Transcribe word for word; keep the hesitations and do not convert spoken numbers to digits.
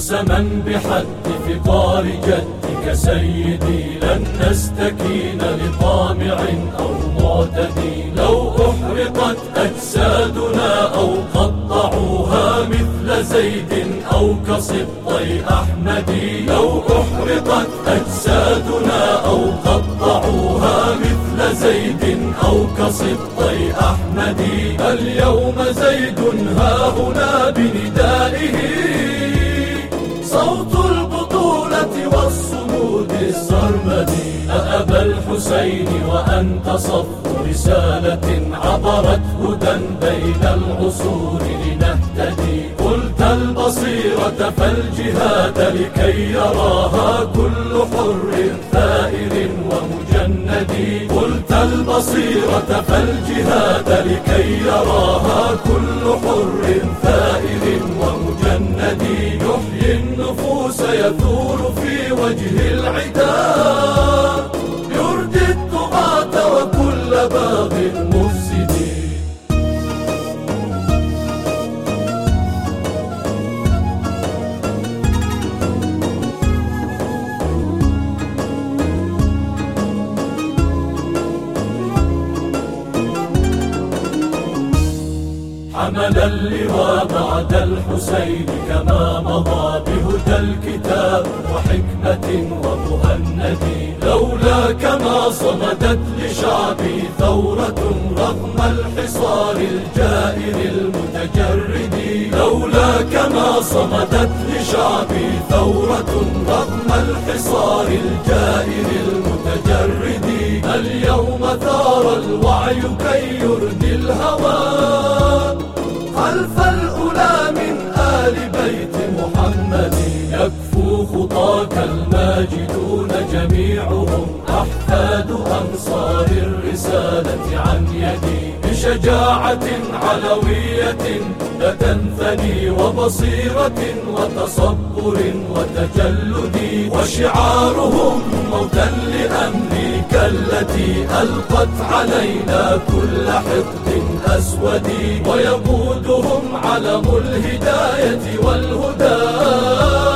قسما بحد فقار جدك سيدي لن نستكين لطامع أو معتدي. لو أحرقت أجسادنا أو قطعوها مثل زيد أو كسبطي أحمد. لو أحرقت أجسادنا أو قطعوها مثل زيد أو كسبطي أحمد. اليوم زيد هاهنا بندائه صوت البطولة والصمود السرمدي. أأبا الحسين وأنت صف رسالة عبرت هدى بين العصور لنهتدي. قلت البصيرة فالجهاد لكي يراها كل حر ثائر ومجند. قلت البصيرة فالجهاد لكي يراها كل حر ثائر ومجند. يحيي النفوس يثور في وجه العدا يردي الطغاة وكل باغ مفسد. حمل اللواء بعد الحسين كما مضى بهدى الكتاب وحكمة ومهند. لولاك ما صمدت لشعبي ثورة رغم الحصار الجائر المتجرد. لولاك ما صمدت لشعبي ثورة رغم الحصار الجائر المتجرد. اليوم ثار الوعي كي يردي الهوى خلف الأولى من آل بيت محمد. يكفو خطاك الماجدون جميعهم أحفاد أنصار الرسالة عن يدي. بشجاعة علوية لا تنثني وبصيرة وتصبر وتجلد. وشعارهم موتا لأمريكا التي ألقت علينا كل حقد أسود. ويقودهم علم الهداية والهدى